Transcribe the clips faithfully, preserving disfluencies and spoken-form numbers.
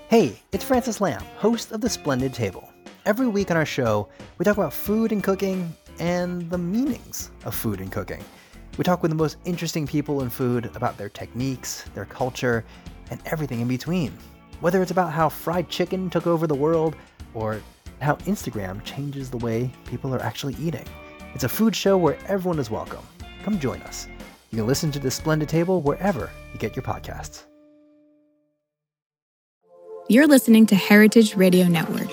Hey, it's Francis Lamb, host of The Splendid Table. Every week on our show, we talk about food and cooking and the meanings of food and cooking. We talk with the most interesting people in food about their techniques, their culture, and everything in between. Whether it's about how fried chicken took over the world or how Instagram changes the way people are actually eating. It's a food show where everyone is welcome. Come join us. You can listen to The Splendid Table wherever you get your podcasts. You're listening to Heritage Radio Network.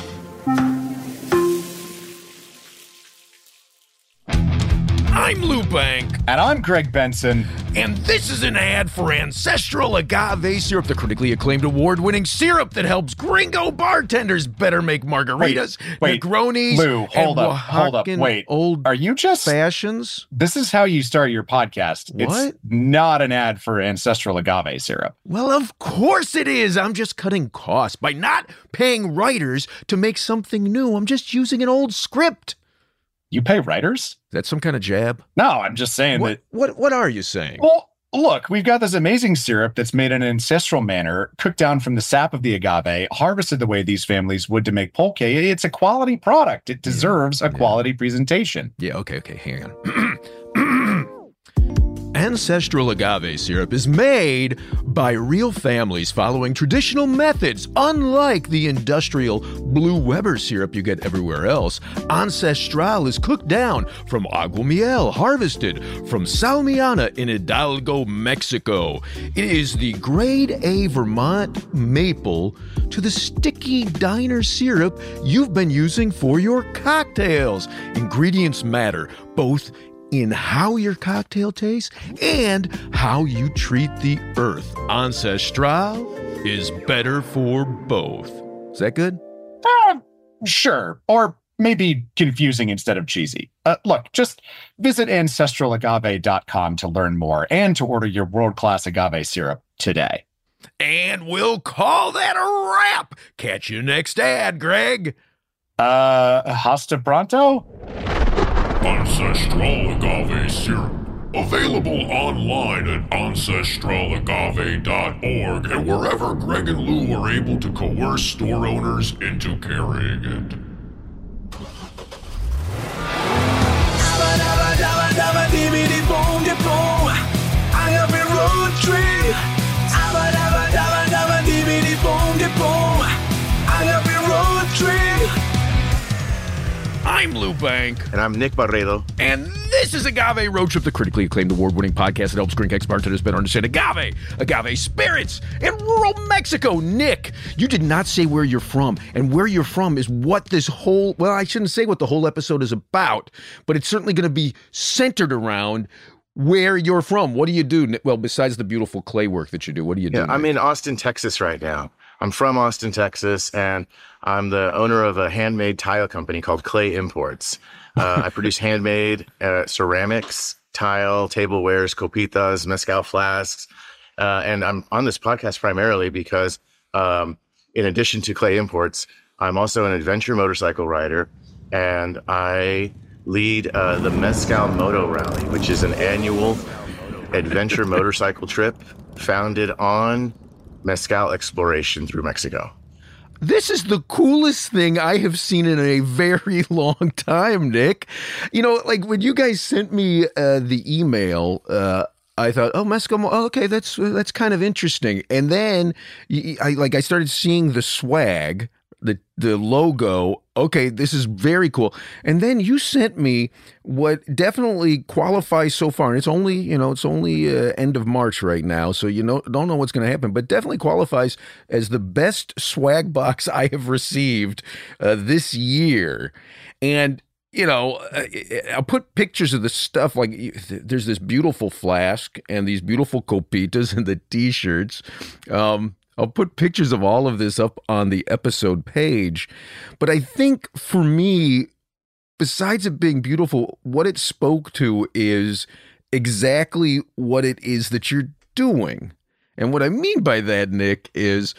I'm Lou Bank. And I'm Greg Benson. And this is an ad for Ancestral Agave Syrup, the critically acclaimed award-winning syrup that helps gringo bartenders better make margaritas, wait, wait, Negronis, Lou, hold and up, hold up, Oaxacan wait. old Are you just... fashions? This is how you start your podcast. What? It's not an ad for Ancestral Agave Syrup. Well, of course it is. I'm just cutting costs by not paying writers to make something new. I'm just using an old script. You pay writers? Is that some kind of jab? No, I'm just saying What, that... what, what are you saying? Well, look, we've got this amazing syrup that's made in an ancestral manner, cooked down from the sap of the agave, harvested the way these families would to make pulque. It's a quality product. It deserves a Yeah. quality presentation. Yeah, okay, okay, hang on. Ancestral agave syrup is made by real families following traditional methods. Unlike the industrial Blue Weber syrup you get everywhere else, Ancestral is cooked down from agua miel, harvested from Salmiana in Hidalgo, Mexico. It is the grade A Vermont maple to the sticky diner syrup you've been using for your cocktails. Ingredients matter, both in how your cocktail tastes and how you treat the earth. Ancestral is better for both. Is that good? Uh, sure. Or maybe confusing instead of cheesy. Uh, look, just visit ancestral agave dot com to learn more and to order your world-class agave syrup today. And we'll call that a wrap. Catch you next ad, Greg. Uh, hasta pronto? Ancestral Agave Syrup. Available online at ancestral agave dot org and wherever Greg and Lou are able to coerce store owners into carrying it. I have a road trip. I have a road trip. I'm Lou Bank. And I'm Nick Barredo. And this is Agave Road Trip, the critically acclaimed award-winning podcast that helps drink bartenders better understand agave, agave spirits in rural Mexico. Nick, you did not say where you're from, and where you're from is what this whole, well, I shouldn't say what the whole episode is about, but it's certainly going to be centered around where you're from. What do you do? Nick? Well, besides the beautiful clay work that you do, what do you do? Yeah, I'm in Austin, Texas right now. I'm from Austin, Texas, and I'm the owner of a handmade tile company called Clay Imports. Uh, I produce handmade uh, ceramics, tile, tablewares, copitas, mezcal flasks. Uh, and I'm on this podcast primarily because um, in addition to Clay Imports, I'm also an adventure motorcycle rider, and I lead uh, the Mezcal Moto Rally, which is an annual adventure motorcycle trip founded on mezcal exploration through Mexico. This is the coolest thing I have seen in a very long time, Nick. You know, like when you guys sent me uh, the email, uh, I thought, oh, mezcal, oh, okay, that's that's kind of interesting. And then I like I started seeing the swag, the the logo. Okay, this is very cool. And then you sent me what definitely qualifies so far. And it's only, you know, it's only uh, end of March right now. So you know, don't know what's going to happen, but definitely qualifies as the best swag box I have received uh, this year. And, you know, I'll put pictures of the stuff. Like there's this beautiful flask and these beautiful copitas and the t-shirts. Um, I'll put pictures of all of this up on the episode page. But I think for me, besides it being beautiful, what it spoke to is exactly what it is that you're doing. And what I mean by that, Nick, is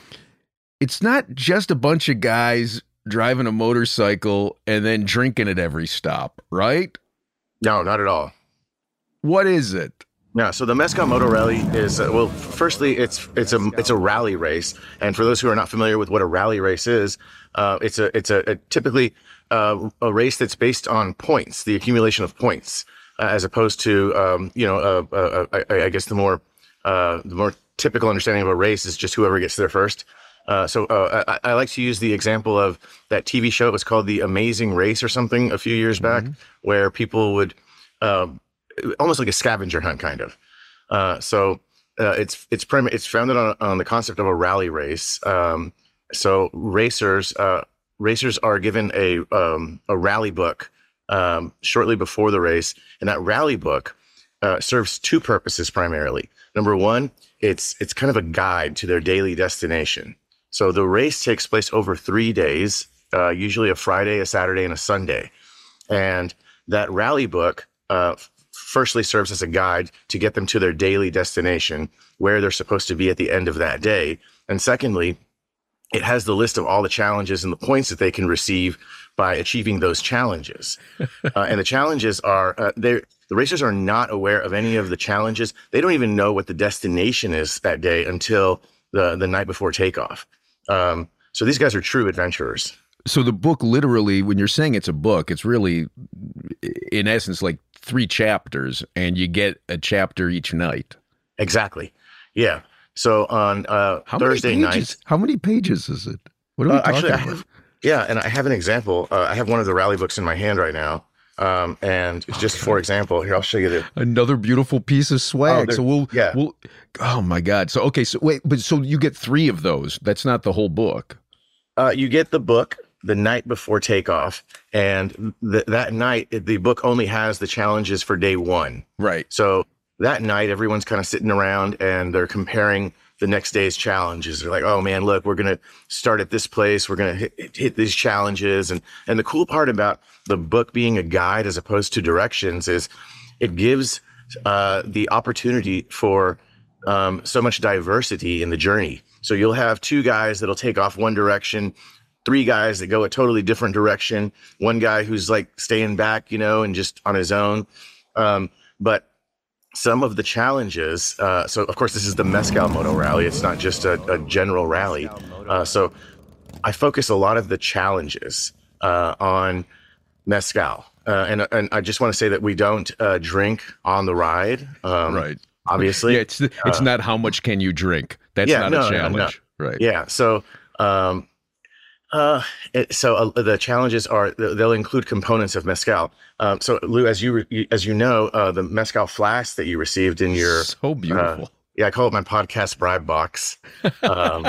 it's not just a bunch of guys driving a motorcycle and then drinking at every stop, right? No, not at all. What is it? No, so the Mezcal Moto Rally is uh, well. Firstly, it's it's a it's a rally race, and for those who are not familiar with what a rally race is, uh, it's a it's a, a typically uh, a race that's based on points, the accumulation of points, uh, as opposed to um, you know uh, uh, uh, I, I guess the more uh, the more typical understanding of a race is just whoever gets there first. Uh, so uh, I, I like to use the example of that T V show. It was called The Amazing Race or something a few years back, mm-hmm. where people would. Uh, almost like a scavenger hunt, kind of. Uh, so uh, it's it's prim- it's founded on on the concept of a rally race. Um, so racers uh, racers are given a um, a rally book um, shortly before the race, and that rally book uh, serves two purposes primarily. Number one, it's it's kind of a guide to their daily destination. So the race takes place over three days, uh, usually a Friday, a Saturday, and a Sunday, and that rally book. Uh, firstly serves as a guide to get them to their daily destination where they're supposed to be at the end of that day. And secondly, it has the list of all the challenges and the points that they can receive by achieving those challenges. Uh, and the challenges are, uh, the racers are not aware of any of the challenges. They don't even know what the destination is that day until the, the night before takeoff. Um, so these guys are true adventurers. So the book literally, when you're saying it's a book, it's really, in essence, like three chapters, and you get a chapter each night. Exactly. Yeah. So on uh, how Thursday many pages, night. How many pages is it? What are we uh, talking actually, about? I have, yeah, and I have an example. Uh, I have one of the rally books in my hand right now. Um, and just for example, here, I'll show you the another beautiful piece of swag. Oh, so we'll, yeah. we'll, oh my God. So, okay. So wait, but so you get three of those. That's not the whole book. Uh, you get the book the night before takeoff, and th- that night the book only has the challenges for day one. Right. So that night everyone's kind of sitting around and they're comparing the next day's challenges. They're like, oh man, look, we're going to start at this place. We're going to hit, hit these challenges. And, and the cool part about the book being a guide as opposed to directions is it gives uh, the opportunity for um, so much diversity in the journey. So you'll have two guys that'll take off one direction, three guys that go a totally different direction, one guy who's like staying back, you know, and just on his own. Um, but some of the challenges, uh, so of course this is the Mezcal Moto Rally. It's not just a, a general rally. Uh, so I focus a lot of the challenges uh, on Mezcal. Uh, and, and I just want to say that we don't uh, drink on the ride. Um, right. Obviously. Yeah, it's it's uh, not how much can you drink. That's yeah, not no, a challenge. No, no. Right. Yeah. So, um, Uh, it, so uh, the challenges are they'll include components of mezcal. Um, so Lou, as you re, as you know, uh, the mezcal flask that you received in your so beautiful. Uh, yeah, I call it my podcast bribe box. Um,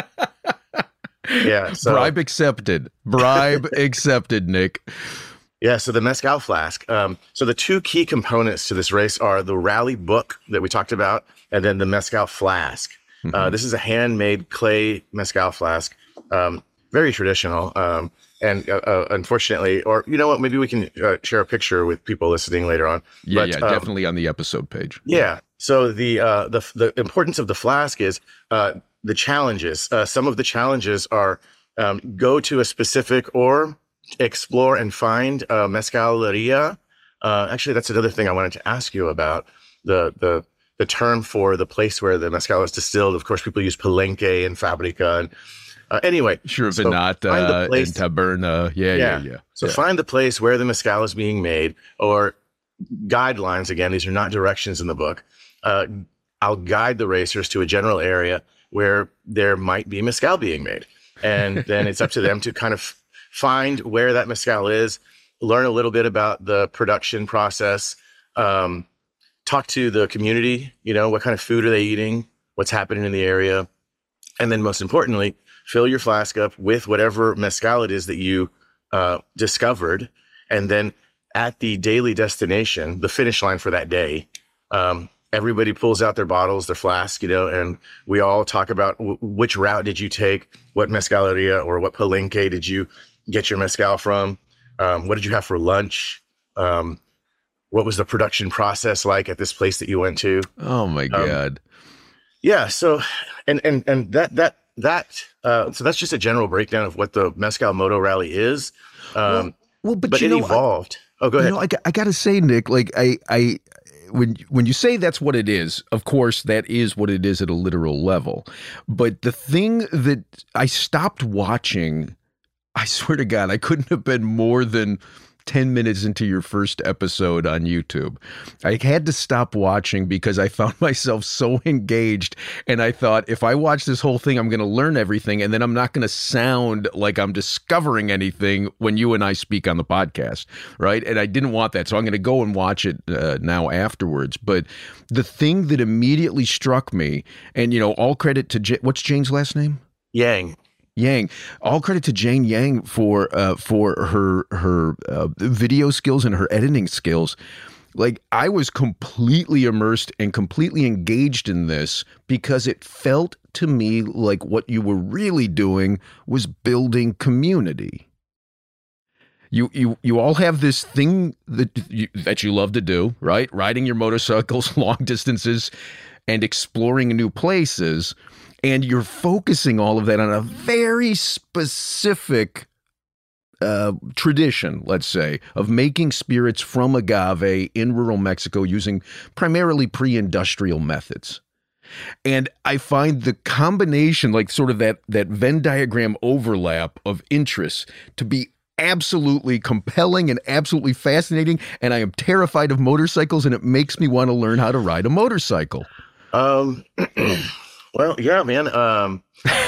yeah, so, bribe accepted. Bribe accepted, Nick. Yeah, so the mezcal flask. Um, so the two key components to this race are the rally book that we talked about, and then the mezcal flask. Mm-hmm. Uh, this is a handmade clay mezcal flask. Um, Very traditional, um, and uh, uh, unfortunately, or you know what? Maybe we can uh, share a picture with people listening later on. Yeah, but, yeah, um, definitely on the episode page. Yeah. So the uh, the the importance of the flask is uh, the challenges. Uh, some of the challenges are um, go to a specific or explore and find a mezcaleria. Uh, actually, that's another thing I wanted to ask you about. The the the term for the place where the mezcal is distilled. Of course, people use palenque and fabrica and. Uh, anyway, sure, so Vinata and Taberna. Yeah, yeah, yeah. yeah. So yeah. find the place where the mezcal is being made, or guidelines. Again, these are not directions in the book. Uh, I'll guide the racers to a general area where there might be mezcal being made. And then it's up to them to kind of find where that mezcal is, learn a little bit about the production process, um, talk to the community, you know, what kind of food are they eating, what's happening in the area. And then most importantly, fill your flask up with whatever mezcal it is that you uh, discovered. And then at the daily destination, the finish line for that day, um, everybody pulls out their bottles, their flask, you know, and we all talk about w- which route did you take, what mezcaleria or what palenque did you get your mezcal from, um, what did you have for lunch, um, what was the production process like at this place that you went to? Oh my God. Um, yeah. So, and, and, and that, that, that, uh, so that's just a general breakdown of what the Mezcal Moto Rally is. Um, well, well, but, but you it know, evolved. I, oh, go ahead. You know, I, I got to say, Nick, like I, I, when when you say that's what it is, of course, that is what it is at a literal level. But the thing that I stopped watching, I swear to God, I couldn't have been more than ten minutes into your first episode on YouTube. I had to stop watching because I found myself so engaged, and I thought, if I watch this whole thing, I'm going to learn everything, and then I'm not going to sound like I'm discovering anything when you and I speak on the podcast, right? And I didn't want that, so I'm going to go and watch it uh, now afterwards. But the thing that immediately struck me, and, you know, all credit to, J- what's Jane's last name? Yang. Yang. All credit to Jane Yang for uh, for her her uh, video skills and her editing skills. Like, I was completely immersed and completely engaged in this because it felt to me like what you were really doing was building community. You you you all have this thing that you, that you love to do, right? Riding your motorcycles long distances and exploring new places. And you're focusing all of that on a very specific uh, tradition, let's say, of making spirits from agave in rural Mexico using primarily pre-industrial methods. And I find the combination, like sort of that, that Venn diagram overlap of interests, to be absolutely compelling and absolutely fascinating. And I am terrified of motorcycles, and it makes me want to learn how to ride a motorcycle. Um... Well, yeah, man. Um,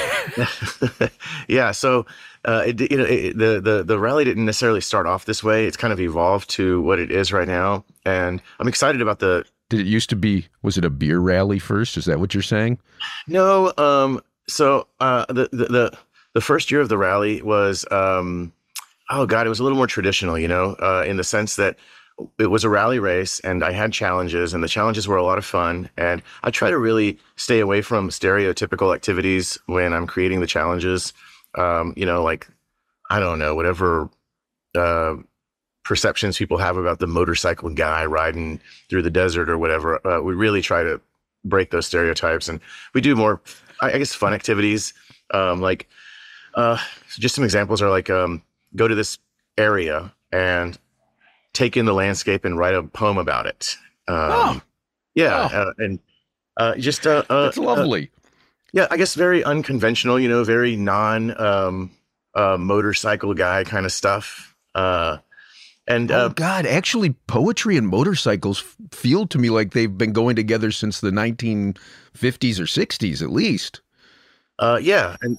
yeah. So, uh, it, you know, it, the, the, the rally didn't necessarily start off this way. It's kind of evolved to what it is right now. And I'm excited about the, Did it used to be, was it a beer rally first? Is that what you're saying? no. Um, so, uh, the, the, the, the first year of the rally was, um, oh God, it was a little more traditional, you know, uh, in the sense that it was a rally race and I had challenges, and the challenges were a lot of fun. And I try to really stay away from stereotypical activities when I'm creating the challenges. Um, you know, like, I don't know, whatever uh, perceptions people have about the motorcycle guy riding through the desert or whatever. Uh, we really try to break those stereotypes, and we do more, I, I guess, fun activities. Um, like, uh, just some examples are like, um, go to this area and take in the landscape and write a poem about it. Um, oh. Yeah. Oh. Uh, and uh, just... Uh, uh, That's lovely. Uh, yeah, I guess very unconventional, you know, very non um, uh, motorcycle guy kind of stuff. Uh, and Oh, uh, God, actually, poetry and motorcycles feel to me like they've been going together since the nineteen fifties or sixties, at least. uh, yeah. And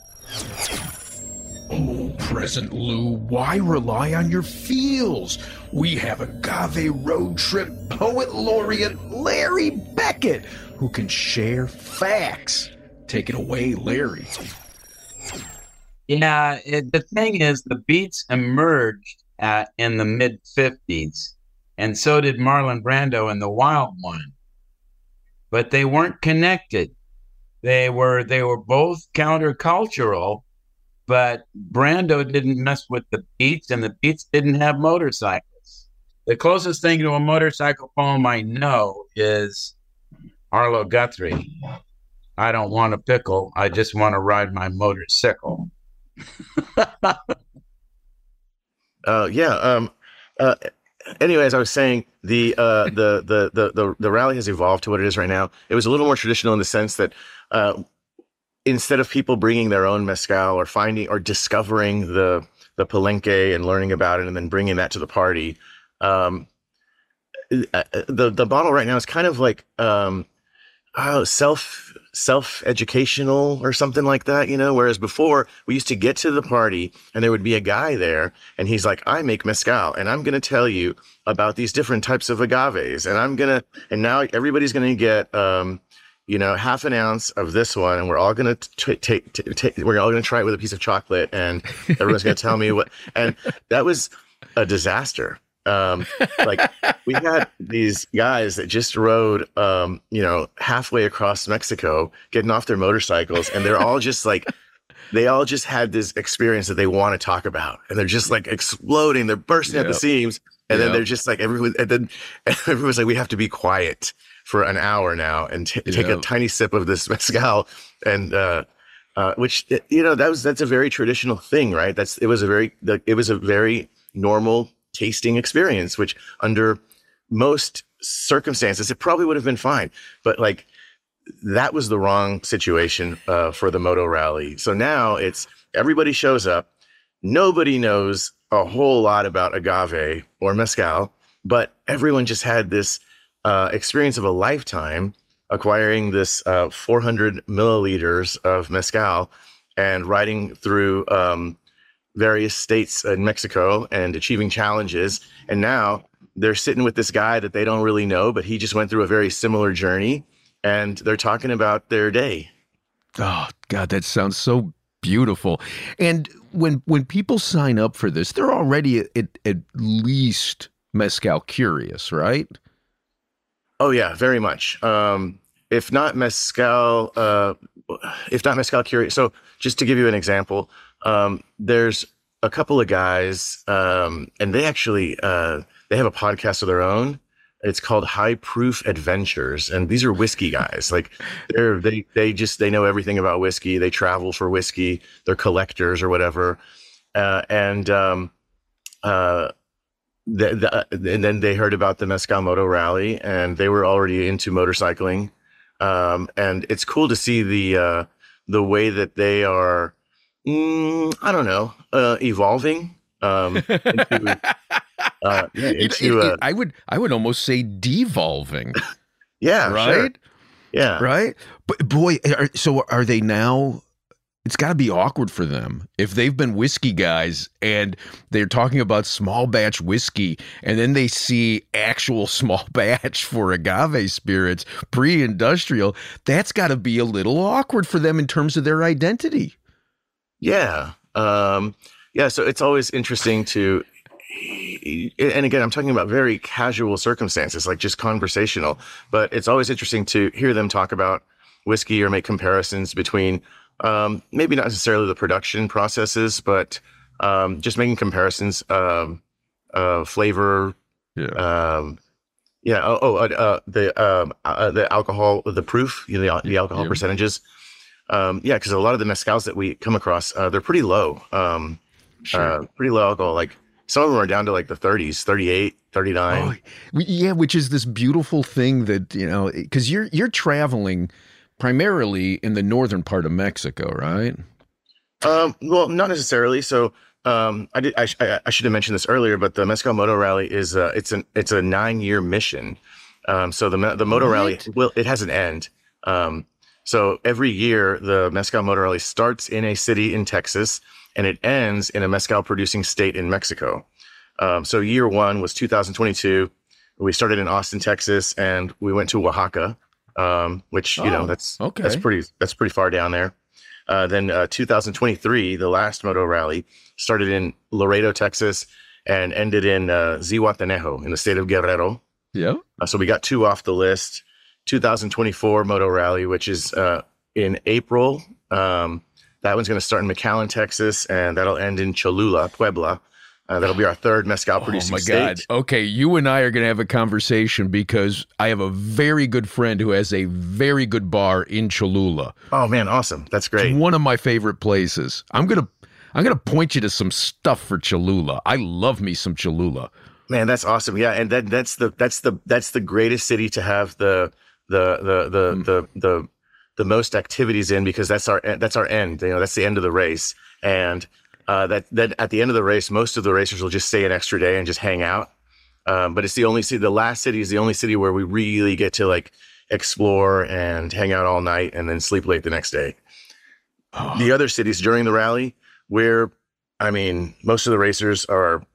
Oh, Present Lou, why rely on your feels? We have Agave Road Trip Poet Laureate Larry Beckett, who can share facts. Take it away, Larry. Yeah, it, the thing is, the beats emerged at, in the mid fifties, and so did Marlon Brando in The Wild One. But they weren't connected. They were they were both countercultural, but Brando didn't mess with the beats, and the beats didn't have motorcycles. The closest thing to a motorcycle poem I know is Arlo Guthrie. I don't want a pickle. I just want to ride my motorcycle. uh, yeah. Um, uh, anyways, I was saying the, uh, the, the, the, the, the rally has evolved to what it is right now. It was a little more traditional in the sense that uh, instead of people bringing their own mezcal or finding or discovering the, the palenque and learning about it and then bringing that to the party, um, the, the bottle right now is kind of like um, oh, self, self-educational or something like that, you know, whereas before we used to get to the party and there would be a guy there and he's like, I make mezcal and I'm going to tell you about these different types of agaves. And I'm going to, and now everybody's going to get, um, you know, half an ounce of this one. And we're all going to take, take, we're all going to try it with a piece of chocolate and everyone's going to tell me what, and that was a disaster. Um, like we had these guys that just rode, um, you know, halfway across Mexico, getting off their motorcycles, and they're all just like, they all just had this experience that they want to talk about, and they're just like exploding, they're bursting yep. at the seams, and yep. then they're just like everyone, and then everyone's like, we have to be quiet for an hour now and t- yep. take a tiny sip of this mezcal, and uh, uh, which you know that was that's a very traditional thing, right? That's it was a very it was a very normal tasting experience, which under most circumstances, it probably would have been fine. But like, that was the wrong situation uh, for the Moto Rally. So now it's everybody shows up. Nobody knows a whole lot about agave or mezcal, but everyone just had this uh, experience of a lifetime acquiring this uh, four hundred milliliters of mezcal and riding through um, various states in Mexico and achieving challenges. And now they're sitting with this guy that they don't really know, but he just went through a very similar journey. And they're talking about their day. Oh, God, that sounds so beautiful. And when when people sign up for this, they're already at, at least mezcal curious, right? Oh, yeah, very much. Um, if not mezcal, uh, if not mezcal curious. So just to give you an example, um, there's a couple of guys, um, and they actually, uh, they have a podcast of their own. It's called High Proof Adventures, and these are whiskey guys. Like they're they they just they know everything about whiskey. They travel for whiskey. They're collectors or whatever, uh, and um, uh, the, the, and then they heard about the Mezcal Moto Rally, and they were already into motorcycling. Um, and it's cool to see the uh, the way that they are. Mm, I don't know, uh, evolving. Um, into, Uh, yeah, into, it, it, I would I would almost say devolving. Yeah, right. Sure. Yeah, right. But boy, are, so are they now? It's got to be awkward for them if they've been whiskey guys and they're talking about small batch whiskey, and then they see actual small batch for agave spirits, pre-industrial. That's got to be a little awkward for them in terms of their identity. Yeah, um, yeah. So it's always interesting to. And again, I'm talking about very casual circumstances, like just conversational, but it's always interesting to hear them talk about whiskey or make comparisons between um, maybe not necessarily the production processes, but um, just making comparisons, um, uh, flavor. Yeah. Um, yeah. Oh, oh uh, uh, the, um, uh, the alcohol, the proof, you know, the, the alcohol yeah. percentages. Um, yeah. Cause a lot of the mezcals that we come across, uh, they're pretty low, um, sure. uh, pretty low alcohol, like, some of them are down to like the thirties, thirty-eight, thirty-nine. Oh, yeah, which is this beautiful thing that, you know, because you're you're traveling primarily in the northern part of Mexico, right? Um, well, not necessarily. So um, I did. I, I, I should have mentioned this earlier, but the Mezcal Moto Rally is uh, it's an it's a nine year mission. Um, so the the Moto what? Rally will it has an end. Um, so every year the Mezcal Moto Rally starts in a city in Texas, and it ends in a mezcal producing state in Mexico. Um, so year one was two thousand twenty-two. We started in Austin, Texas, and we went to Oaxaca, um, which, you oh, know, that's, okay. that's pretty, that's pretty far down there. Uh, then uh, two thousand twenty-three, the last Moto Rally started in Laredo, Texas, and ended in uh, Zihuatanejo in the state of Guerrero. Yeah. Uh, so we got two off the list. two thousand twenty-four Moto Rally, which is uh, in April. Um, That one's going to start in McAllen, Texas, and that'll end in Cholula, Puebla. Uh, that'll be our third mezcal producing state. Oh, my state. God. Okay, you and I are going to have a conversation because I have a very good friend who has a very good bar in Cholula. Oh, man, awesome. That's great. It's one of my favorite places. I'm going to I'm going to point you to some stuff for Cholula. I love me some Cholula. Man, that's awesome. Yeah, and that that's the that's the that's the greatest city to have the the the the mm. the the the most activities in, because that's our that's our end. You know, that's the end of the race, and uh, that that at the end of the race, most of the racers will just stay an extra day and just hang out. Um, but it's the only city. The last city is the only city where we really get to like explore and hang out all night and then sleep late the next day. Oh. The other cities during the rally, where I mean, most of the racers are.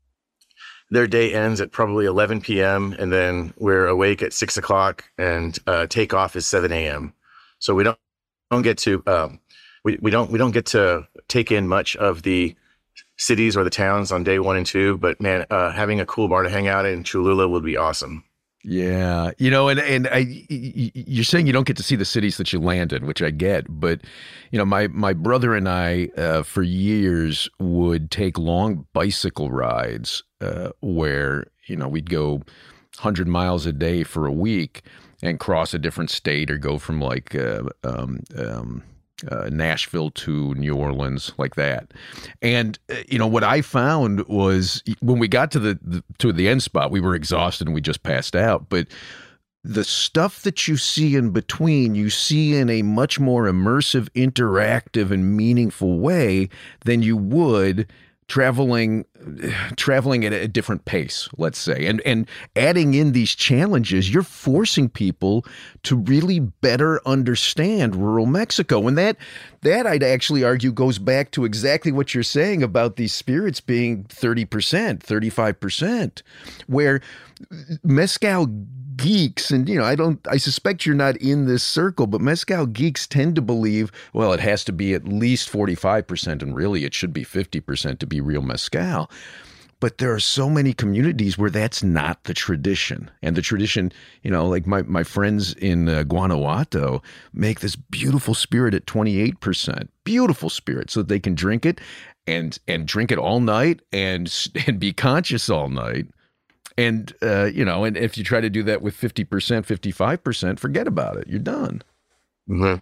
Their day ends at probably eleven p.m. and then we're awake at six o'clock, and uh, takeoff is seven a.m. So we don't don't get to um, we we don't we don't get to take in much of the cities or the towns on day one and two. But man, uh, having a cool bar to hang out in Cholula would be awesome. Yeah, you know, and and I, you're saying you don't get to see the cities that you land in, which I get, but you know, my my brother and I uh, for years would take long bicycle rides uh, where you know we'd go one hundred miles a day for a week and cross a different state or go from like uh, um, um, uh, Nashville to New Orleans, like that. And uh, you know what I found was when we got to the, the to the end spot, we were exhausted and we just passed out. But the stuff that you see in between, you see in a much more immersive, interactive, and meaningful way than you would traveling traveling at a different pace, let's say. And and adding in these challenges, you're forcing people to really better understand rural Mexico. And that that I'd actually argue goes back to exactly what you're saying about these spirits being thirty percent, thirty-five percent, where mezcal geeks, and you know, I don't I suspect you're not in this circle, but mezcal geeks tend to believe, well, it has to be at least forty-five percent, and really it should be fifty percent to be real mezcal. But there are so many communities where that's not the tradition. And the tradition, you know, like my, my friends in uh, Guanajuato make this beautiful spirit at twenty-eight percent. Beautiful spirit, so that they can drink it and and drink it all night and and be conscious all night. And, uh, you know, and if you try to do that with fifty percent, fifty-five percent, forget about it. You're done. Mm-hmm.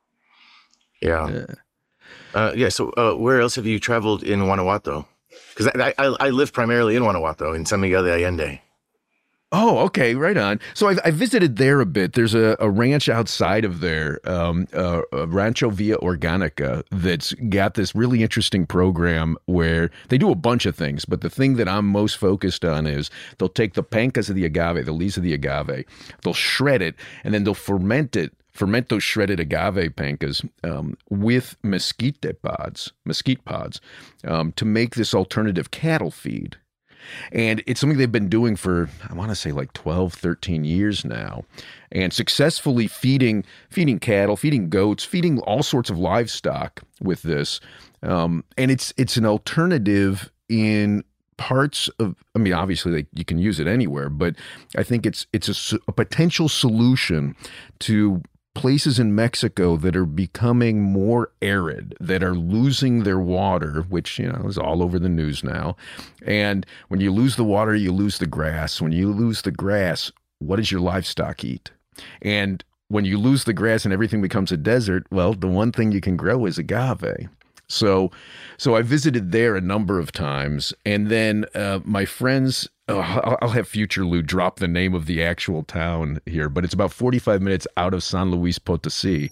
Yeah. Yeah. Uh, yeah. So uh, where else have you traveled in Guanajuato? Because I, I, I live primarily in Guanajuato, in San Miguel de Allende. Oh, okay, right on. So I, I visited there a bit. There's a, a ranch outside of there, um, uh, Rancho Villa Organica, that's got this really interesting program where they do a bunch of things. But the thing that I'm most focused on is they'll take the pencas of the agave, the leaves of the agave, they'll shred it, and then they'll ferment it. Ferment those shredded agave pencas um, with mesquite pods, mesquite pods, um, to make this alternative cattle feed. And it's something they've been doing for, I want to say like twelve, thirteen years now, and successfully feeding feeding cattle, feeding goats, feeding all sorts of livestock with this. Um, and it's it's an alternative in parts of, I mean, obviously like, you can use it anywhere, but I think it's it's a, a potential solution to places in Mexico that are becoming more arid, that are losing their water, which, you know, is all over the news now. And when you lose the water, you lose the grass. When you lose the grass, what does your livestock eat? And when you lose the grass and everything becomes a desert, well, the one thing you can grow is agave. So, so I visited there a number of times, and then uh, my friends, oh, I'll, I'll have Future Lou drop the name of the actual town here, but it's about forty-five minutes out of San Luis Potosí.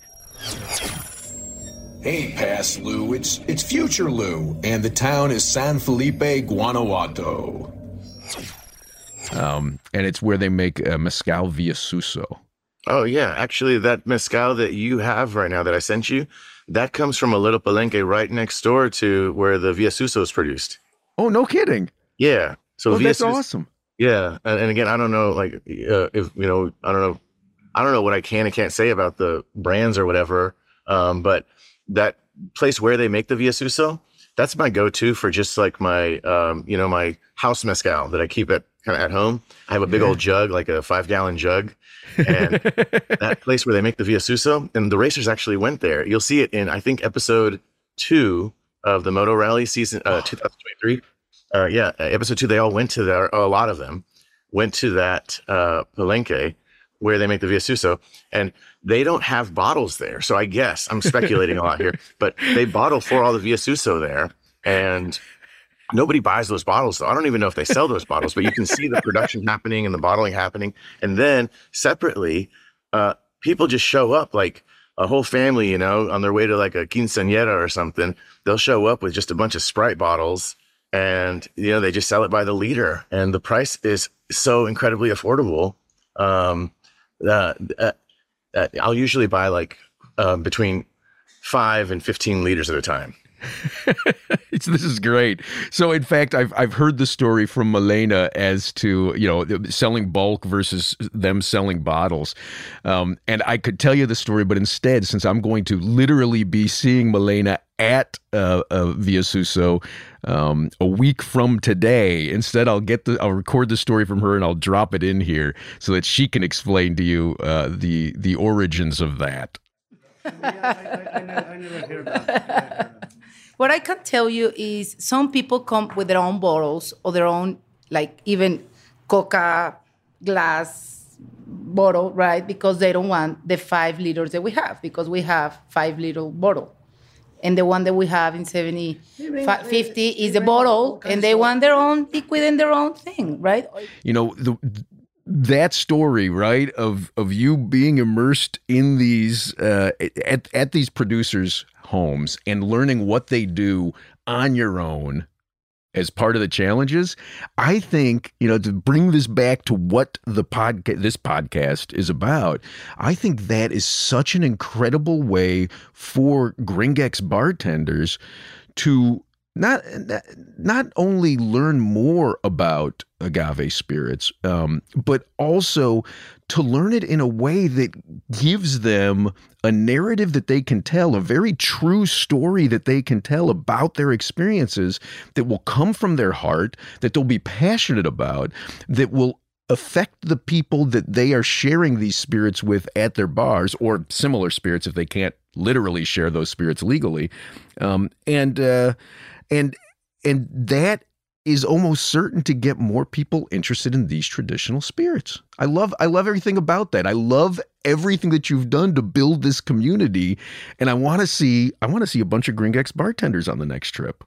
Hey, Pass Lou, it's it's Future Lou, and the town is San Felipe, Guanajuato. Um, and it's where they make uh, mezcal Villasuso. Oh yeah, actually, that mezcal that you have right now that I sent you, that comes from a little palenque right next door to where the Villasuso is produced. Oh, no kidding. Yeah. So oh, that's Villasuso, awesome. Yeah, and, and again, I don't know, like, uh, if you know, I don't know, I don't know what I can and can't say about the brands or whatever. Um, but that place where they make the Villasuso, that's my go-to for just like my, um, you know, my house mezcal that I keep at kind of at home. I have a big yeah. old jug, like a five-gallon jug, and that place where they make the Villasuso, and the racers actually went there. You'll see it in, I think, episode two of the Moto Rally season, uh, twenty twenty-three. Uh, yeah, episode two. They all went to there. A lot of them went to that uh, palenque where they make the Villasuso, and they don't have bottles there. So I guess I'm speculating a lot here, but they bottle for all the Villasuso there, and nobody buys those bottles. So I don't even know if they sell those bottles, but you can see the production happening and the bottling happening. And then separately, uh, people just show up, like a whole family, you know, on their way to like a quinceañera or something. They'll show up with just a bunch of Sprite bottles, and, you know, they just sell it by the liter, and the price is so incredibly affordable. Um, uh, uh, uh, I'll usually buy like uh, between five and fifteen liters at a time. it's, this is great. So, in fact, I've I've heard the story from Malena as to, you know, selling bulk versus them selling bottles, um, and I could tell you the story, but instead, since I'm going to literally be seeing Malena at uh, uh, Villasuso um, a week from today, instead I'll get the I'll record the story from her and I'll drop it in here so that she can explain to you uh, the the origins of that. I, I, I, never, I never heard that. What I can tell you is some people come with their own bottles or their own, like even Coca glass bottle, right? Because they don't want the five liters that we have, because we have five liter bottle. And the one that we have in seventy, fifty is the bottle, and they want their own liquid and their own thing, right? You know, the that story, right, of of you being immersed in these uh, at at these producers' homes and learning what they do on your own as part of the challenges. I think, you know, to bring this back to what the podcast, this podcast is about, I think that is such an incredible way for Gringex bartenders to not not only learn more about agave spirits, um, but also to learn it in a way that gives them a narrative that they can tell, a very true story that they can tell about their experiences that will come from their heart, that they'll be passionate about, that will affect the people that they are sharing these spirits with at their bars, or similar spirits if they can't literally share those spirits legally. Um, and uh, and and that is almost certain to get more people interested in these traditional spirits. I love I love everything about that. I love everything that you've done to build this community, and I want to see I want to see a bunch of Gringex bartenders on the next trip.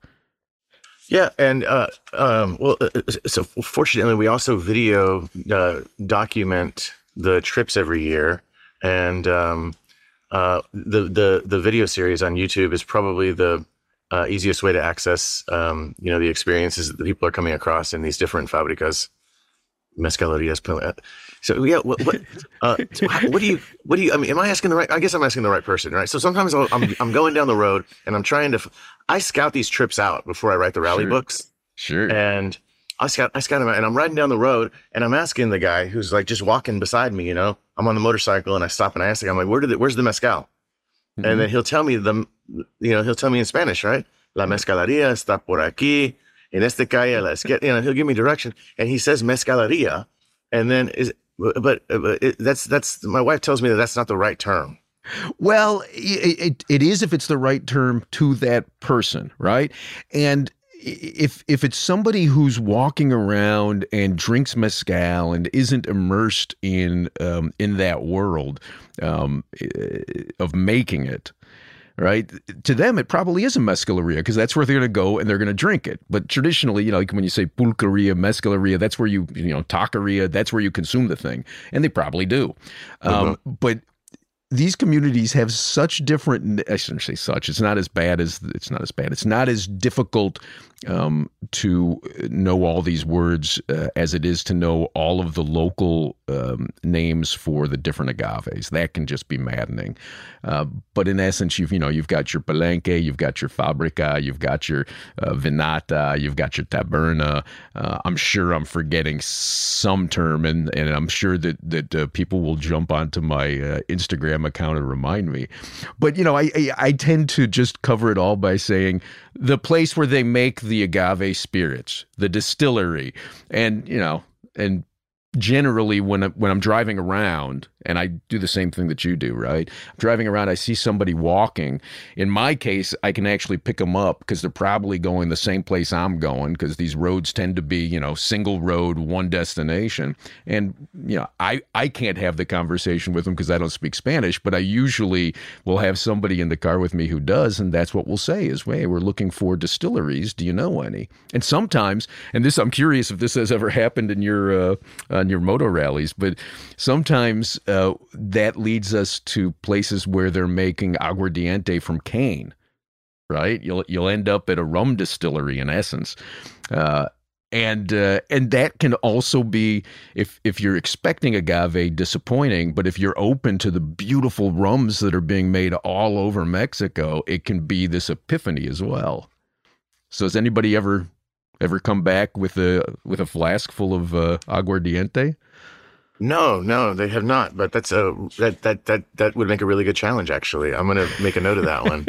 Yeah, and uh, um, well, so fortunately, we also video uh, document the trips every year, and um, uh, the the the video series on YouTube is probably the uh, easiest way to access, um, you know, the experiences that the people are coming across in these different fabricas, mezcalerias. So yeah, what what, uh, so how, what do you what do you? I mean, am I asking the right? I guess I'm asking the right person, right? So sometimes I'll, I'm I'm going down the road and I'm trying to. I scout these trips out before I write the rally sure. books. Sure. And I scout I scout them out, and I'm riding down the road and I'm asking the guy who's like just walking beside me. You know, I'm on the motorcycle and I stop and I ask the guy, I'm like, where did it? Where's the mezcal? Mm-hmm. And then he'll tell me the, you know, he'll tell me in Spanish, right? La mezcalería está por aquí. En este calle, let's get, you know, he'll give me direction, and he says mezcalería, and then is, but, but it, that's that's my wife tells me that that's not the right term. Well, it, it it is if it's the right term to that person, right? And if if it's somebody who's walking around and drinks mezcal and isn't immersed in um, in that world um, of making it, right? To them, it probably is a mezcaleria because that's where they're going to go and they're going to drink it. But traditionally, you know, like when you say pulqueria, mezcaleria, that's where you, you know, taqueria, that's where you consume the thing. And they probably do. Um, mm-hmm. But these communities have such different, I shouldn't say such, it's not as bad as, it's not as bad. It's not as difficult um, to know all these words uh, as it is to know all of the local um, names for the different agaves. That can just be maddening. Uh, but in essence, you've, you know, you've got your Palenque, you've got your Fabrica, you've got your uh, Vinata, you've got your Taberna. Uh, I'm sure I'm forgetting some term, and, and I'm sure that, that uh, people will jump onto my uh, Instagram account and remind me. But, you know, I, I, I tend to just cover it all by saying the place where they make the agave spirits, the distillery, and, you know, and generally when, I, when I'm driving around, and I do the same thing that you do, right? I'm driving around, I see somebody walking. In my case, I can actually pick them up because they're probably going the same place I'm going, because these roads tend to be, you know, single road, one destination. And, you know, I, I can't have the conversation with them because I don't speak Spanish, but I usually will have somebody in the car with me who does, and that's what we'll say is, hey, we're looking for distilleries. Do you know any? And sometimes, and this, I'm curious if this has ever happened in your, uh, on your moto rallies, but sometimes, uh, Uh, that leads us to places where they're making aguardiente from cane, right? You'll you'll end up at a rum distillery in essence, uh, and uh, and that can also be, if if you're expecting agave, disappointing. But if you're open to the beautiful rums that are being made all over Mexico, it can be this epiphany as well. So has anybody ever ever come back with a with a flask full of uh, aguardiente? No, no, they have not. But that's a that that that that would make a really good challenge. Actually, I'm going to make a note of that one.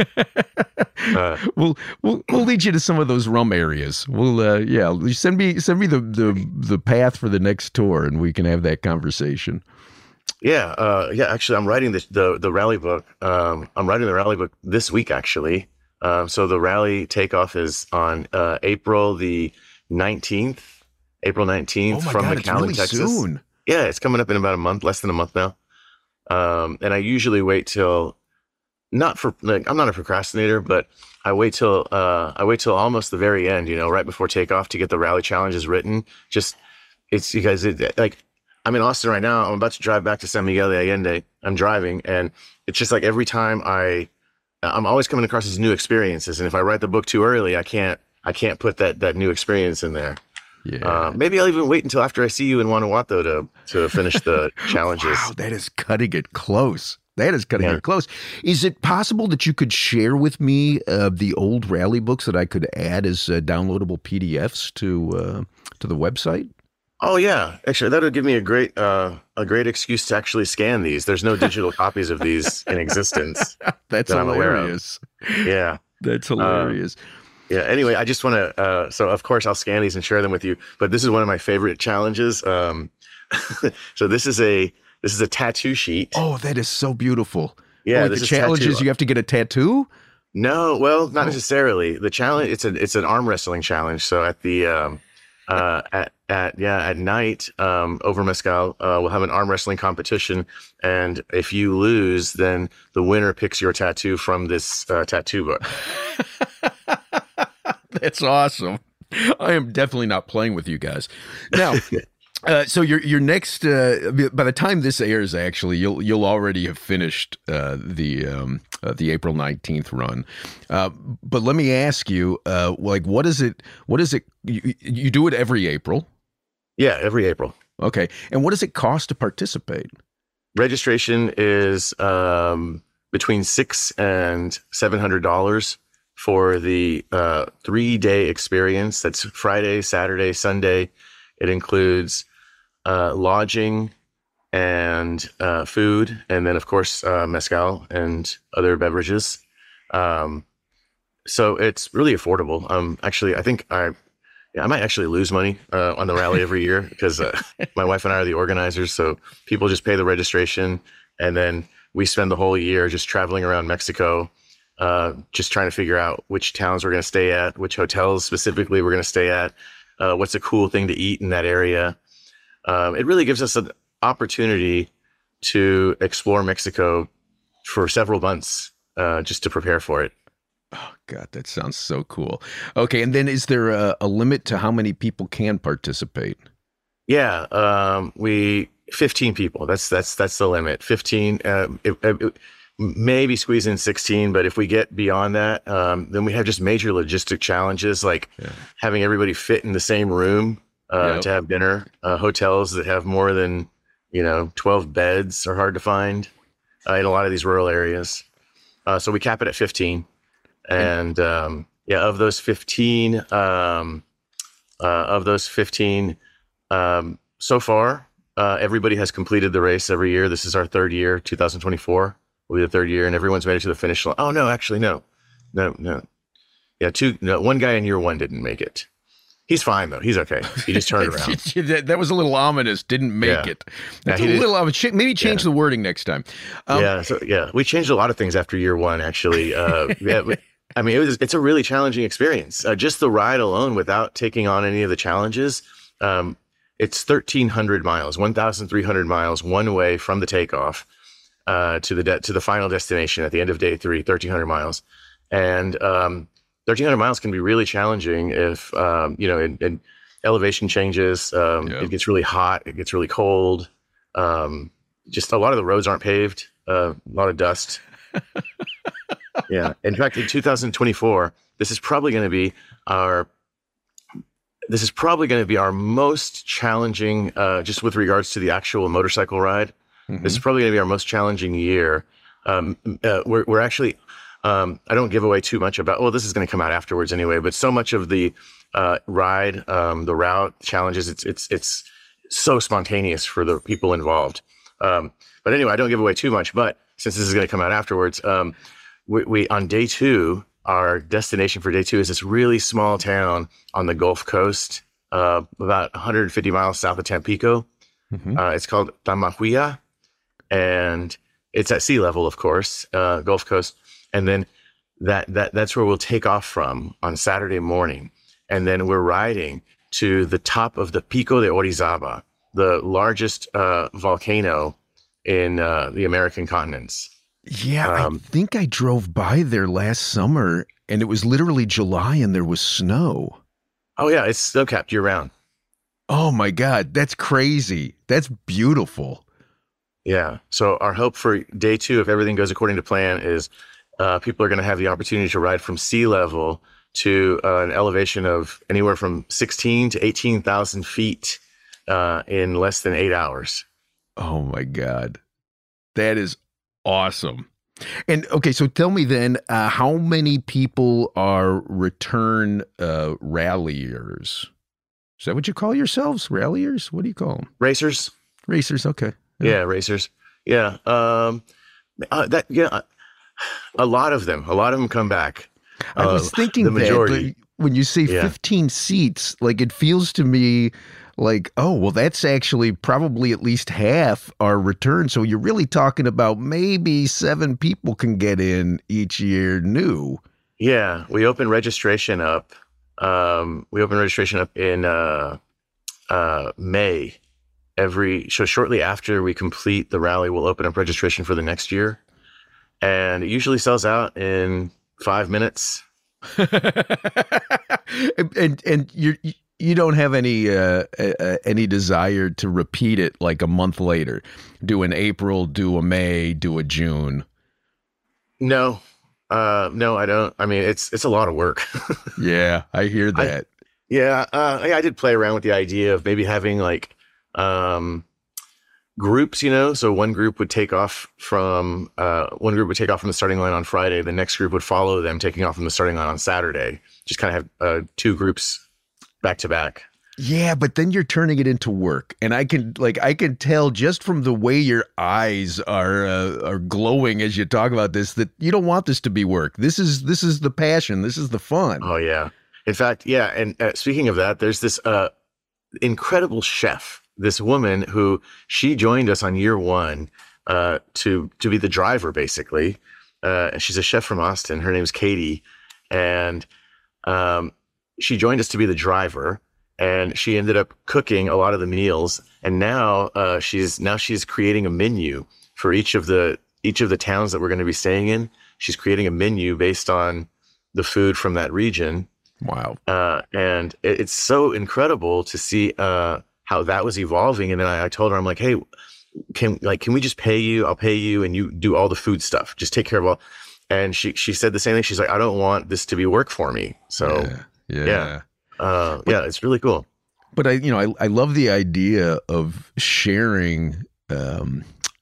uh, we'll we'll we'll lead you to some of those rum areas. We'll uh, yeah, send me send me the, the the path for the next tour, and we can have that conversation. Yeah, uh, yeah. Actually, I'm writing the the, the rally book. Um, I'm writing the rally book this week, actually. Um, so the rally takeoff is on uh, April the nineteenth. April nineteenth oh my from God, McAllen, it's really Texas. Soon. Yeah, it's coming up in about a month, less than a month now. Um, and I usually wait till, not for like, I'm not a procrastinator, but I wait till uh, I wait till almost the very end, you know, right before takeoff to get the rally challenges written. Just it's because it like I'm in Austin right now. I'm about to drive back to San Miguel de Allende. I'm driving, and it's just like every time I, I'm always coming across these new experiences. And if I write the book too early, I can't I can't put that that new experience in there. Yeah. Uh, maybe I'll even wait until after I see you in Guanajuato to to finish the challenges. Wow, that is cutting it close. That is cutting Yeah. it close. Is it possible that you could share with me uh, the old rally books that I could add as uh, downloadable P D Fs to uh, to the website? Oh yeah, actually, that would give me a great uh, a great excuse to actually scan these. There's no digital copies of these in existence. That's that I'm aware of. hilarious. Yeah, That's hilarious. yeah. Anyway, I just want to. Uh, so of course I'll scan these and share them with you. But this is one of my favorite challenges. Um, so this is a this is a tattoo sheet. Oh, that is so beautiful. Yeah, Wait, this the is challenge tattoo. is you have to get a tattoo? No, well, not Oh. necessarily. The challenge it's a it's an arm wrestling challenge. So at the um, uh, at at yeah at night um, over Mezcal, uh, we'll have an arm wrestling competition, and if you lose, then the winner picks your tattoo from this uh, tattoo book. That's awesome. I am definitely not playing with you guys. Now, uh, so your your next uh, by the time this airs, actually, you'll you'll already have finished uh, the um, uh, the April nineteenth run. Uh, but let me ask you, uh, like, what is it? What is it? You, you do it every April, Yeah, every April. okay? And what does it cost to participate? Registration is um, between six and seven hundred dollars for the uh, three day experience. That's Friday, Saturday, Sunday. It includes uh, lodging and uh, food, and then of course uh, mezcal and other beverages. Um, so it's really affordable. Um, actually, I think I. Yeah, I might actually lose money uh, on the rally every year because uh, my wife and I are the organizers. So people just pay the registration, and then we spend the whole year just traveling around Mexico, uh, just trying to figure out which towns we're going to stay at, which hotels specifically we're going to stay at, uh, what's a cool thing to eat in that area. Um, it really gives us an opportunity to explore Mexico for several months uh, just to prepare for it. Oh God, that sounds so cool. Okay, and then is there a, a limit to how many people can participate? Yeah, um, we fifteen people. That's that's that's the limit. Fifteen. Uh, it, it, maybe squeeze in sixteen, but if we get beyond that, um, then we have just major logistic challenges like Yeah. having everybody fit in the same room uh, Yep. to have dinner. Uh, hotels that have more than you know twelve beds are hard to find uh, in a lot of these rural areas. Uh, so we cap it at fifteen. And um, yeah, of those fifteen, um, uh, of those fifteen, um, so far, uh, everybody has completed the race every year. This is our third year, two thousand twenty-four will be the third year, and everyone's made it to the finish line. Oh no, actually no, no, no. Yeah, two. No, one guy in year one didn't make it. He's fine though. He's okay. He just turned around. that, that was a little ominous. Didn't make Yeah. it. That's Yeah, he a did- little ominous. Ch- Maybe change the wording next time. Um, yeah, so yeah, we changed a lot of things after year one. Actually, uh, yeah, we- I mean, it was it's a really challenging experience. Uh, just the ride alone, without taking on any of the challenges, um, it's thirteen hundred miles, one thousand three hundred miles one way from the takeoff uh, to the de- to the final destination at the end of day three, thirteen hundred miles, and um, thirteen hundred miles can be really challenging if um, you know, in, in elevation changes. Um, Yeah. It gets really hot. It gets really cold. Um, just a lot of the roads aren't paved. Uh, a lot of dust. Yeah. In fact, in two thousand twenty-four, this is probably going to be our this is probably going to be our most challenging, uh, just with regards to the actual motorcycle ride. Mhm. This is probably going to be our most challenging year. Um, uh, we're we're actually um, I don't give away too much about. Well, this is going to come out afterwards anyway. But so much of the uh, ride, um, the route challenges, it's it's it's so spontaneous for the people involved. Um, but anyway, I don't give away too much. But since this is going to come out afterwards. Um, We, we on day two, our destination for day two is this really small town on the Gulf Coast, uh, about one hundred fifty miles south of Tampico. Mhm. Uh, it's called Tamahuia, and it's at sea level, of course, uh, Gulf Coast. And then that that that's where we'll take off from on Saturday morning, and then we're riding to the top of the Pico de Orizaba. the largest uh, volcano in uh, the American continents. Yeah, Um, I think I drove by there last summer, and it was literally July, and there was snow. Oh yeah, it's snow capped year round. Oh my God, that's crazy. That's beautiful. Yeah. So our hope for day two, if everything goes according to plan, is uh, people are going to have the opportunity to ride from sea level to uh, an elevation of anywhere from sixteen to eighteen thousand feet uh, in less than eight hours. Oh my God, that is awesome. And okay, so tell me then, uh, how many people are return uh, ralliers? Is that what you call yourselves? Ralliers? What do you call them? Racers. Racers. Okay. Yeah, racers. Yeah. Um, uh, that, yeah, a lot of them, a lot of them come back. I was Uh, thinking the that, majority. but when you say Yeah. fifteen seats, like it feels to me like, oh, well, that's actually probably at least half our return. So you're really talking about maybe seven people can get in each year new. Yeah, we open registration up. Um, we open registration up in uh, uh, May. Every so shortly after we complete the rally, we'll open up registration for the next year, and it usually sells out in five minutes. and and you you don't have any uh, uh, any desire to repeat it like a month later, do an April, do a May, do a June. No, uh, no, I don't. I mean, it's it's a lot of work. Yeah, I hear that. Yeah, uh, I I did play around with the idea of maybe having like um, groups, you know. So one group would take off from uh, one group would take off from the starting line on Friday. The next group would follow them, taking off from the starting line on Saturday. Just kind of have uh, two groups back to back. Yeah, but then you're turning it into work, and I can like I can tell just from the way your eyes are uh, are glowing as you talk about this that you don't want this to be work. This is this is the passion. This is the fun. Oh yeah. In fact, yeah. And uh, speaking of that, there's this uh, incredible chef, this woman who she joined us on year one uh, to to be the driver, basically. Uh, she's a chef from Austin. Her name's Katie, and um, she joined us to be the driver. And she ended up cooking a lot of the meals. And now uh, she's now she's creating a menu for each of the each of the towns that we're going to be staying in. She's creating a menu based on the food from that region. Wow. Uh, and it, it's so incredible to see uh, how that was evolving. And then I, I told her, I'm like, hey, can like can we just pay you? I'll pay you, and you do all the food stuff. Just take care of all. And she she said the same thing. She's like, I don't want this to be work for me. So Yeah. Yeah. yeah, uh, yeah, it's really cool. But I, you know, I, I love the idea of sharing, um,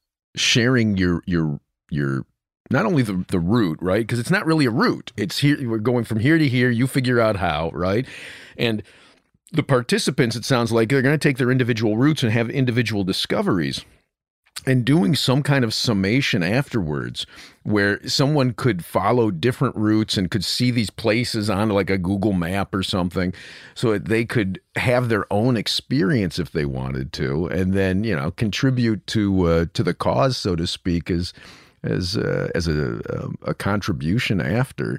sharing your, your, your, not only the, the route, right? Because it's not really a route. It's here. We're going from here to here. You figure out how, right? And the participants, it sounds like they're going to take their individual routes and have individual discoveries. And doing some kind of summation afterwards where someone could follow different routes and could see these places on like a Google map or something so that they could have their own experience if they wanted to, and then, you know, contribute to uh, to the cause, so to speak, as as uh, as a, a, a contribution after,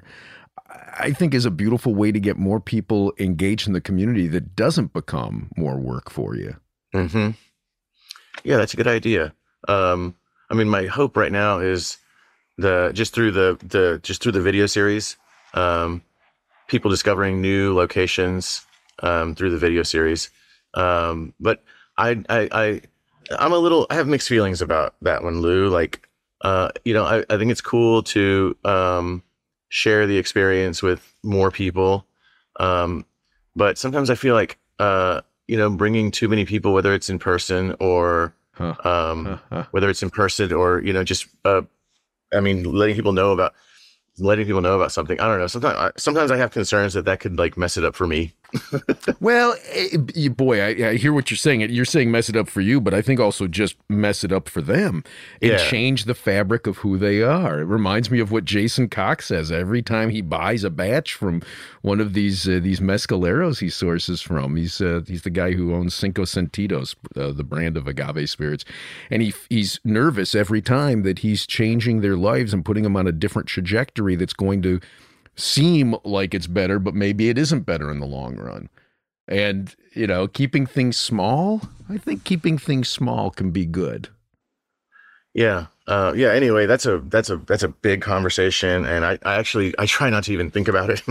I think is a beautiful way to get more people engaged in the community that doesn't become more work for you. Mm-hmm. Yeah, that's a good idea. Um, I mean, my hope right now is the just through the the just through the video series, um, people discovering new locations um, through the video series. Um, but I, I I I'm a little I have mixed feelings about that one, Lou. Like, uh, you know, I, I think it's cool to um, share the experience with more people, um, but sometimes I feel like uh, you know, bringing too many people, whether it's in person or Huh. um, Huh, huh. whether it's in person or, you know, just, uh, I mean, letting people know about, letting people know about something. I don't know. Sometimes, I, sometimes I have concerns that that could like mess it up for me. Well, eh, you- boy, I, I hear what you're saying. You're saying mess it up for you, but I think also just mess it up for them and Yeah. change the fabric of who they are. It reminds me of what Jason Cox says every time he buys a batch from one of these uh, these mescaleros he sources from. He's uh, he's the guy who owns Cinco Sentidos, uh, the brand of agave spirits, and he he's nervous every time that he's changing their lives and putting them on a different trajectory that's going to seem like it's better, but maybe it isn't better in the long run. And, you know, keeping things small, I think keeping things small can be good. Yeah. Uh, yeah. Anyway, that's a, that's a, that's a big conversation. And I, I actually, I try not to even think about it.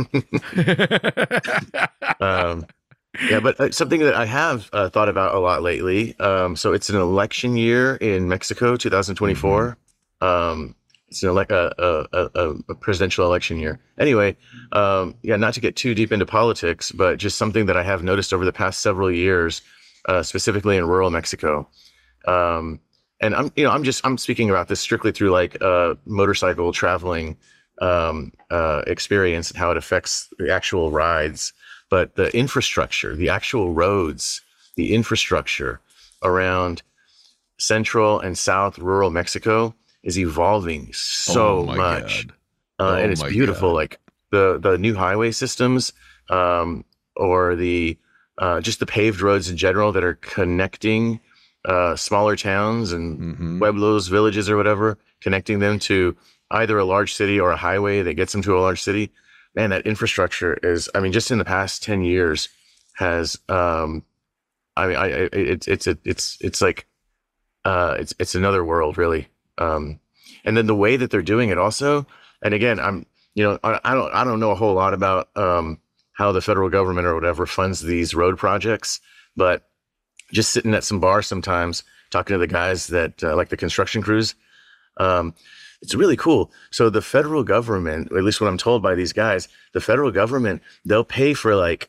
um, yeah, but uh, something that I have uh, thought about a lot lately. Um, so it's an election year in Mexico, two thousand twenty-four. Mm-hmm. Um, it's an like a, a, a, a presidential election year. Anyway, um, yeah, not to get too deep into politics, but just something that I have noticed over the past several years, uh, specifically in rural Mexico. Um, and I'm, you know, I'm just, I'm speaking about this strictly through like a motorcycle traveling um, uh, experience and how it affects the actual rides. But the infrastructure, the actual roads, the infrastructure around central and south rural Mexico is evolving so oh much. Oh uh, and it's beautiful. God. Like the, the new highway systems um, or the uh, just the paved roads in general that are connecting uh, smaller towns and mm-hmm. pueblos, villages or whatever, connecting them to either a large city or a highway that gets them to a large city. Man, that infrastructure is, I mean, just in the past ten years has, um, I mean, I, I it's, it's, a, it's, it's like, uh, it's, it's another world really. Um, and then the way that they're doing it also, and again, I'm, you know, I, I don't, I don't know a whole lot about, um, how the federal government or whatever funds these road projects, but just sitting at some bars sometimes talking to the guys that, uh, like the construction crews, um, it's really cool. So the federal government, or at least what I'm told by these guys, the federal government, they'll pay for like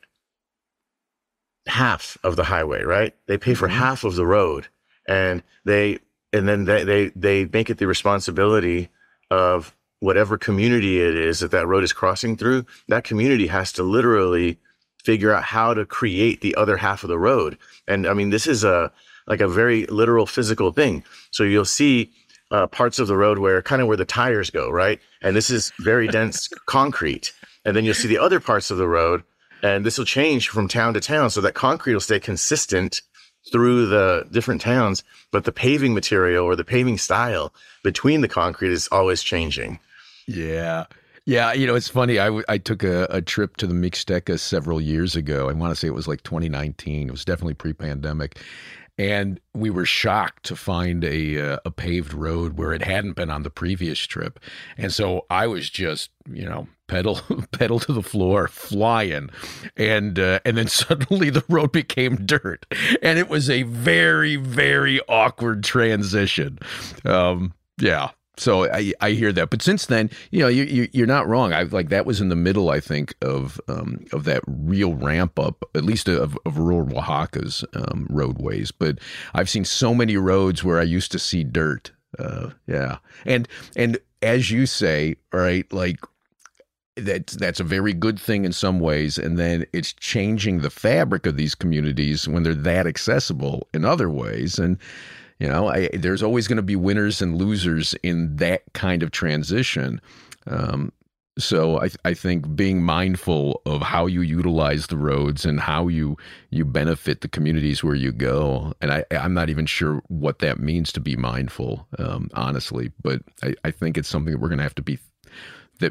half of the highway, right? They pay for mm-hmm. half of the road, and they, and then they, they, they make it the responsibility of whatever community it is that that road is crossing through. That community has to literally figure out how to create the other half of the road. And I mean, this is a, like a very literal physical thing. So you'll see Uh, parts of the road where kind of where the tires go, right? And this is very dense concrete. And then you'll see the other parts of the road, and this will change from town to town. So that concrete will stay consistent through the different towns, but the paving material or the paving style between the concrete is always changing. Yeah. Yeah, you know, it's funny. I, w- I took a, a trip to the Mixteca several years ago. I want to say it was like twenty nineteen. It was definitely pre-pandemic. And we were shocked to find a uh, a paved road where it hadn't been on the previous trip. And so I was just, you know, pedal pedal to the floor, flying. And uh, and then suddenly the road became dirt. And it was a very, very awkward transition. Um, yeah. So I, I hear that, but since then, you know, you, you you're not wrong. I like that was in the middle, I think, of um, of that real ramp up, at least of, of rural Oaxaca's um, roadways. But I've seen so many roads where I used to see dirt. Uh, yeah, and and as you say, right, like that's that's a very good thing in some ways, and then it's changing the fabric of these communities when they're that accessible in other ways, and. You know, I, there's always going to be winners and losers in that kind of transition. Um, so I, I think being mindful of how you utilize the roads and how you you benefit the communities where you go. And I, I'm not even sure what that means to be mindful, um, honestly. But I, I think it's something that we're going to have to be, that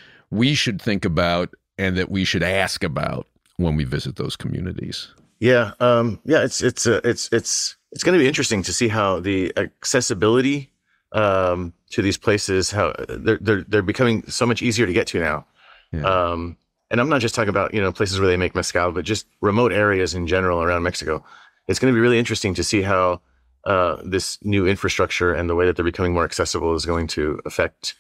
we should think about and that we should ask about when we visit those communities. Yeah, um, yeah, it's it's uh, it's it's it's going to be interesting to see how the accessibility um, to these places, how they're they're they're becoming so much easier to get to now. Yeah. Um, and I'm not just talking about, you know, places where they make mezcal, but just remote areas in general around Mexico. It's going to be really interesting to see how uh, this new infrastructure and the way that they're becoming more accessible is going to affect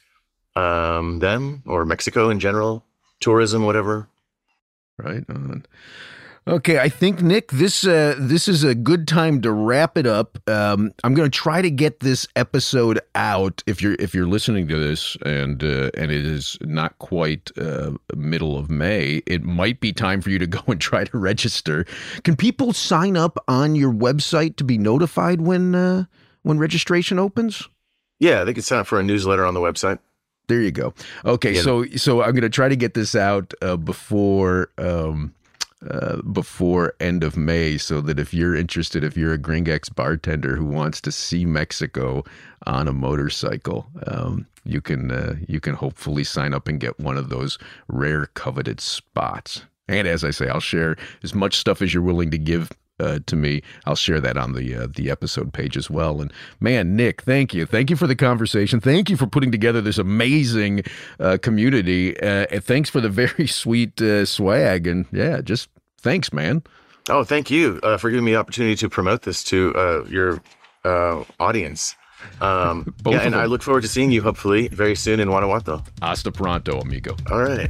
um, them or Mexico in general, tourism, whatever. Right on. Okay, I think, Nick, this uh, this is a good time to wrap it up. Um, I'm going to try to get this episode out if you're if you're listening to this, and uh, and it is not quite uh, middle of May. It might be time for you to go and try to register. Can people sign up on your website to be notified when uh, when registration opens? Yeah, they can sign up for a newsletter on the website. There you go. Okay, yeah. so so I'm going to try to get this out uh, before. Um, Uh, before end of May, so that if you're interested, if you're a Gringex bartender who wants to see Mexico on a motorcycle, um, you can uh, you can hopefully sign up and get one of those rare coveted spots. And as I say, I'll share as much stuff as you're willing to give uh, to me. I'll share that on the uh, the episode page as well. And man, Nick, thank you. Thank you for the conversation. Thank you for putting together this amazing uh, community. Uh, and thanks for the very sweet uh, swag. And yeah, just thanks, man. Oh, thank you uh, for giving me the opportunity to promote this to uh, your uh, audience. Um, yeah, and I look forward to seeing you hopefully very soon in Guanajuato. Hasta pronto, amigo. All right.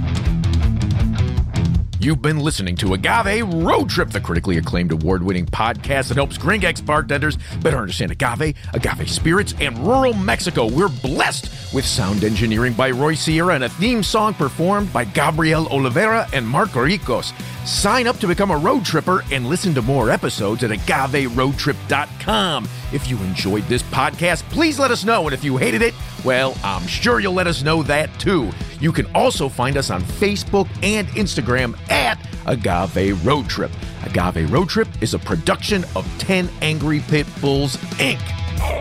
You've been listening to Agave Road Trip, the critically acclaimed award-winning podcast that helps Gringex bartenders better understand agave, agave spirits, and rural Mexico. We're blessed with sound engineering by Roy Sierra and a theme song performed by Gabriel Oliveira and Marco Ricos. Sign up to become a road tripper and listen to more episodes at agave road trip dot com. If you enjoyed this podcast, please let us know. And if you hated it, well, I'm sure you'll let us know that too. You can also find us on Facebook and Instagram at Agave Road Trip. Agave Road Trip is a production of ten Angry Pit Bulls, Incorporated.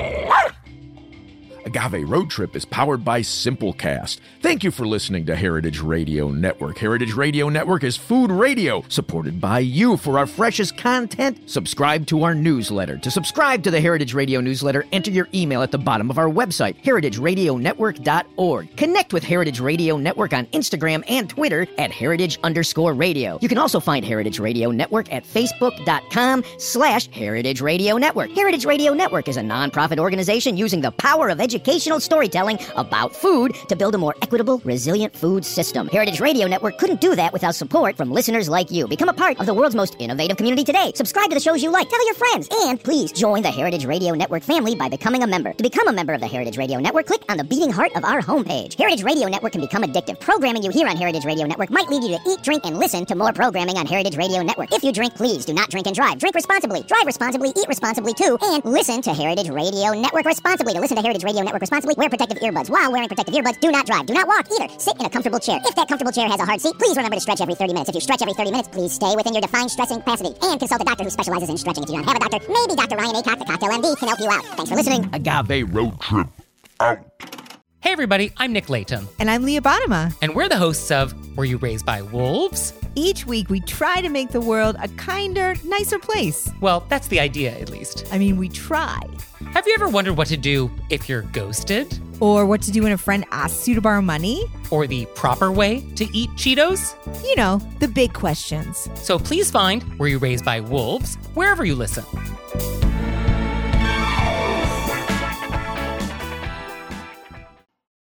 Agave Road Trip is powered by Simplecast. Thank you for listening to Heritage Radio Network. Heritage Radio Network is food radio supported by you. For our freshest content, subscribe to our newsletter. To subscribe to the Heritage Radio newsletter, enter your email at the bottom of our website, heritage radio network dot org. Connect with Heritage Radio Network on Instagram and Twitter at heritage underscore radio. You can also find Heritage Radio Network at facebook.com slash Heritage Radio Network. Heritage Radio Network is a nonprofit organization using the power of education educational storytelling about food to build a more equitable, resilient food system. Heritage Radio Network couldn't do that without support from listeners like you. Become a part of the world's most innovative community today. Subscribe to the shows you like. Tell your friends. And please join the Heritage Radio Network family by becoming a member. To become a member of the Heritage Radio Network, click on the beating heart of our homepage. Heritage Radio Network can become addictive. Programming you hear on Heritage Radio Network might lead you to eat, drink, and listen to more programming on Heritage Radio Network. If you drink, please do not drink and drive. Drink responsibly. Drive responsibly. Eat responsibly, too. And listen to Heritage Radio Network responsibly. To listen to Heritage Radio Network responsibly, wear protective earbuds. While wearing protective earbuds, do not drive. Do not walk either. Sit in a comfortable chair. If that comfortable chair has a hard seat, please remember to stretch every thirty minutes. If you stretch every thirty minutes, please stay within your defined stretching capacity. And consult a doctor who specializes in stretching. If you don't have a doctor, maybe Doctor Ryan Acock, the Cocktail M D, can help you out. Thanks for listening. Agave Road Trip out. Hey everybody, I'm Nick Latham. And I'm Leah Bottima. And we're the hosts of Were You Raised by Wolves? Each week we try to make the world a kinder, nicer place. Well, that's the idea, at least. I mean, we try. Have you ever wondered what to do if you're ghosted? Or what to do when a friend asks you to borrow money? Or the proper way to eat Cheetos? You know, the big questions. So please find Were You Raised by Wolves wherever you listen.